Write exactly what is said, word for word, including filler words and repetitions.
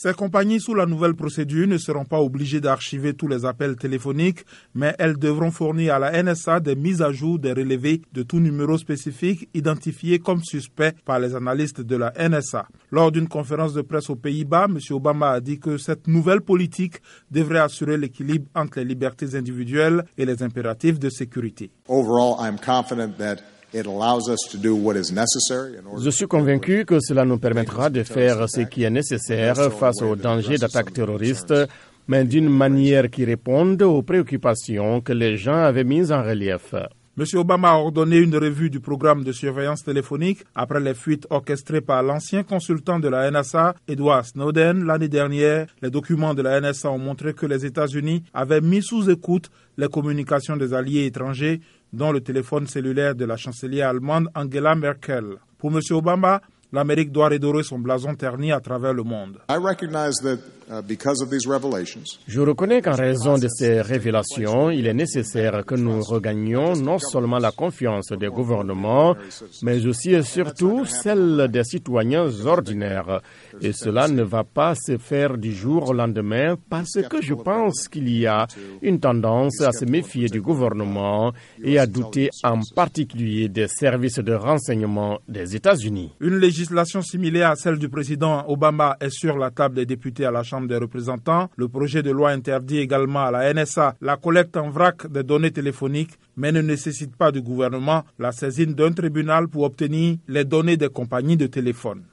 Ces compagnies sous la nouvelle procédure ne seront pas obligées d'archiver tous les appels téléphoniques, mais elles devront fournir à la N S A des mises à jour des relevés de tout numéro spécifique identifié comme suspect par les analystes de la N S A. Lors d'une conférence de presse aux Pays-Bas, M. Obama a dit que cette nouvelle politique devrait assurer l'équilibre entre les libertés individuelles et les impératifs de sécurité. Overall, I'm confident that Je suis convaincu que cela nous permettra de faire ce qui est nécessaire face aux dangers d'attaques terroristes, mais d'une manière qui réponde aux préoccupations que les gens avaient mises en relief. M. Obama a ordonné une revue du programme de surveillance téléphonique après les fuites orchestrées par l'ancien consultant de la N S A, Edward Snowden, l'année dernière. Les documents de la N S A ont montré que les États-Unis avaient mis sous écoute les communications des alliés étrangers, dont le téléphone cellulaire de la chancelière allemande Angela Merkel. Pour M. Obama, l'Amérique doit redorer son blason terni à travers le monde. Je reconnais qu'en raison de ces révélations, il est nécessaire que nous regagnions non seulement la confiance des gouvernements, mais aussi et surtout celle des citoyens ordinaires. Et cela ne va pas se faire du jour au lendemain parce que je pense qu'il y a une tendance à se méfier du gouvernement et à douter en particulier des services de renseignement des États-Unis. Une législation similaire à celle du président Obama est sur la table des députés à la Chambre des représentants. Le projet de loi interdit également à la N S A la collecte en vrac des données téléphoniques, mais ne nécessite pas du gouvernement la saisine d'un tribunal pour obtenir les données des compagnies de téléphone.